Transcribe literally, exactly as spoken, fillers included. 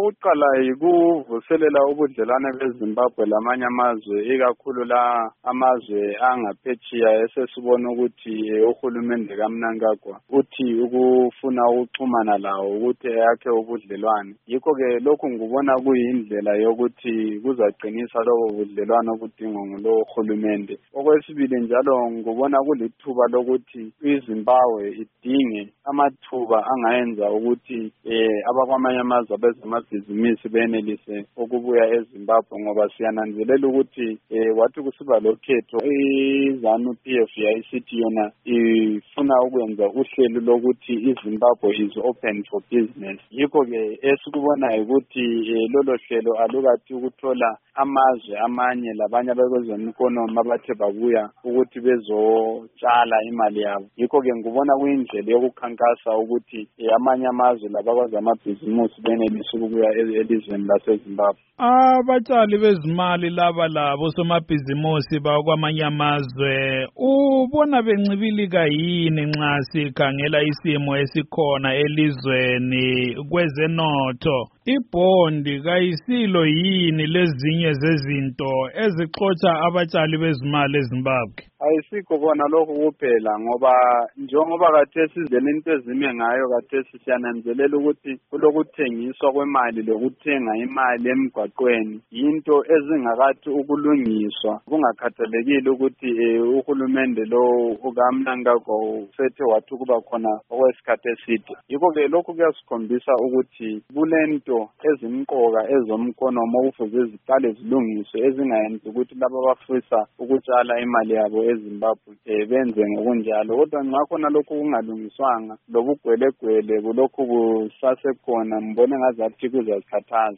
okokuqala yikuvuselela ubudlelwane beZimbabwe lamanye amazwe ikakhulu la amazwe angaphetsheya esesibona ukuthi uhulumende kaMnangagwa uthi ukufuna ukuxhumana lawo ukuthi yakhe ubudlelwane. Yikho-ke lokhu ngibona kuyindlela yokuthi kuzaqinisa lobo budlelwane obudingwa ngulo uhulumende. Okwesibili njalo ngibona kulithuba lokuthi iZimbabwe idinge amathuba angayenza ukuthi eh abakwamanye amazwe bezamabhizinisi benelise ukubuya eZimbabwe ngoba siyananzelela ukuthi eh wathi kusiba lokhetho iZanu P F yayisithi yona ifuna ukwenza uhlelo lokuthi iZimbabwe is open for business. Yikho-ke esikubona ukuthi lolo hlelo alukathi ukuthola amazwe amanye labanye abekwezemikonomi abathe babuya ukuthi bezotshala imali yabo. Yikho-ke ngibona kuyindlela yokukhankasa ukuthi amanye amazwe labakwazi amabhizimusi benelise ukubuya elizweni laseZimbabwe. Abatshali bezimali laba labo somabhizimusi bakwamanye amazwe ubona bencibilika yini nxa sikhangela isimo esikhona elizweni kwezenotho? Ibhondi kayisilo yini lezinye zezinto ezixotsha abatshali bezimali eZimbabwe? Ayisikho kona lokho kuphela ngoba njengoba kathesi izindlela into ezime ngayo kathesi siyananzelela ukuthi kulokuthengiswa kwemali lokuthenga imali emgwaqweni into ezingakathi ukulungiswa kungakhathalekile ukuthi uhulumende lo ukaMnangagwa usethe wathi kuba khona okwesikhathi eside. Yikho-ke lokhu kuyasikhombisa ukuthi kulento ezimqoka ezomkonomo okufuze ziqale zilungiswe ezingayenzi ukuthi laba abafisa ukutshala imali yabo eZimbabwe eh benze ngokunjalo. Kodwa nxa khona lokhu kungalungiswanga lobugwelegwele kulokhu kusasekhona mbone ngazathi kuzazikhathaza.